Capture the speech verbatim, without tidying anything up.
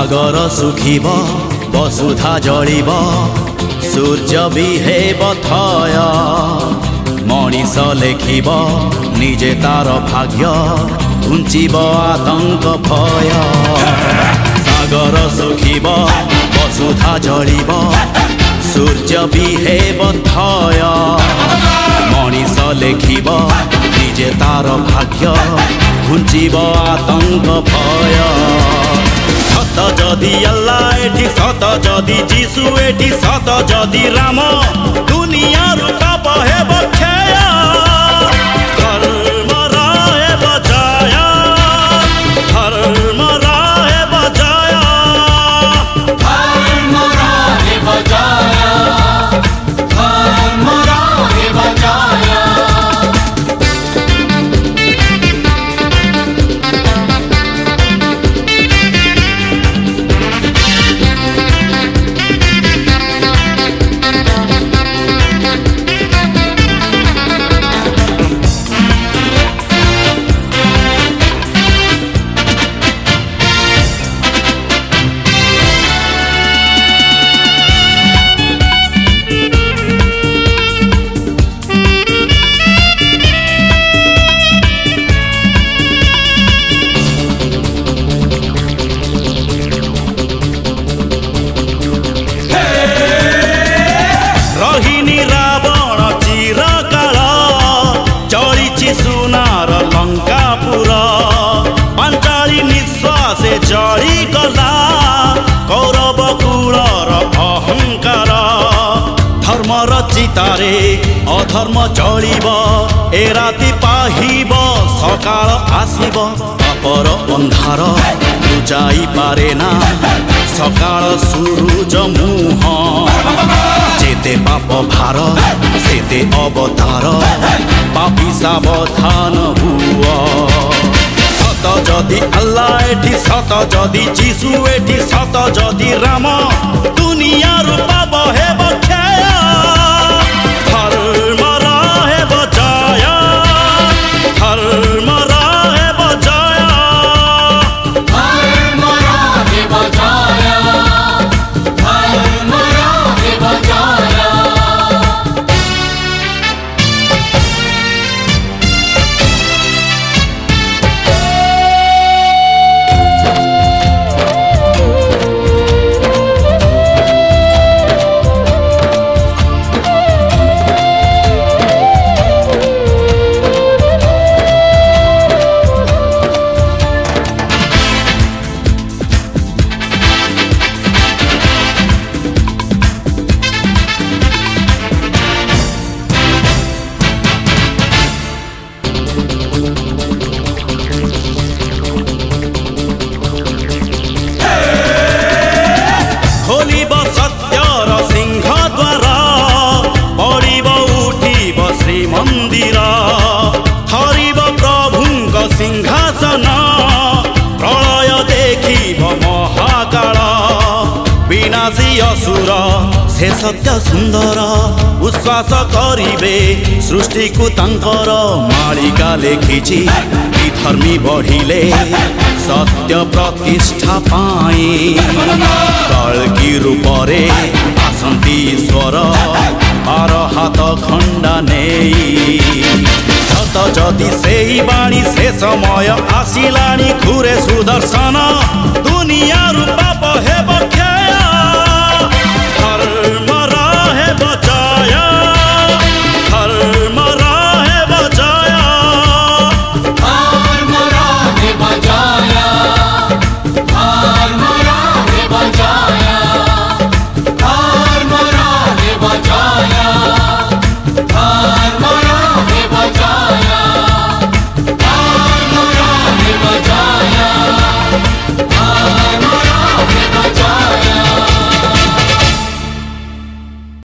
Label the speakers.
Speaker 1: सागर सुखिब वसुधा जलिब सूर्य भी हेब थय मनीष लेखिब निजे तार भाग्य घुंचिब आतंक भय। सागर सुखिब वसुधा जलिब सूर्य भी हेब थय मनीष लेखिब निजे तार भाग्य घुंचिब आतंक भय। सत जदि अल्लाह एठी सत जदि जीशु एठी सत जदि राम दुनिया रूप हेब क्षय धर्म रहेब जय धर्म रहेब जय
Speaker 2: धर्म रहेब जय धर्म रहेब जय।
Speaker 1: सुनार लंकापुर पांचाली निश्वासे जली गला कौरव कूलर अहंकार धर्मर चितारे अधर्म चलिब ए राति पाहिब सकाळ आसिब पापर अंधार बुझाई पारे ना सकाळ सूरज मुह जेते पाप भार सेते अवतार पापी सावधान हुआ। सत जदि अल्लाह एठी सत जदि जीशु एठी सत जदि राम दुनिया रूप हेब क्षय धर्म रहेब जय धर्म रहेब जय
Speaker 2: धर्म रहेब जय धर्म रहेब जय।
Speaker 1: खोलिब सत्यर सिंह द्वार पड़िब उठिब श्रीमंदिर थरिब प्रभुंक सिंहासन प्रलय देखिब महाकाल विनाशी असुर से सत्य सुंदर उश्वास करिबे सृष्टि को तांकर मालिका लेखिछि विधर्मी बढ़िले सत्य प्रतिष्ठा पाई कल्कि रूपरे आसंती ईश्वर आर हाथ खंडा नेई सत जदि सेही बाणी से समय आसिलाणी घुरे सुदर्शन दुनिया रूप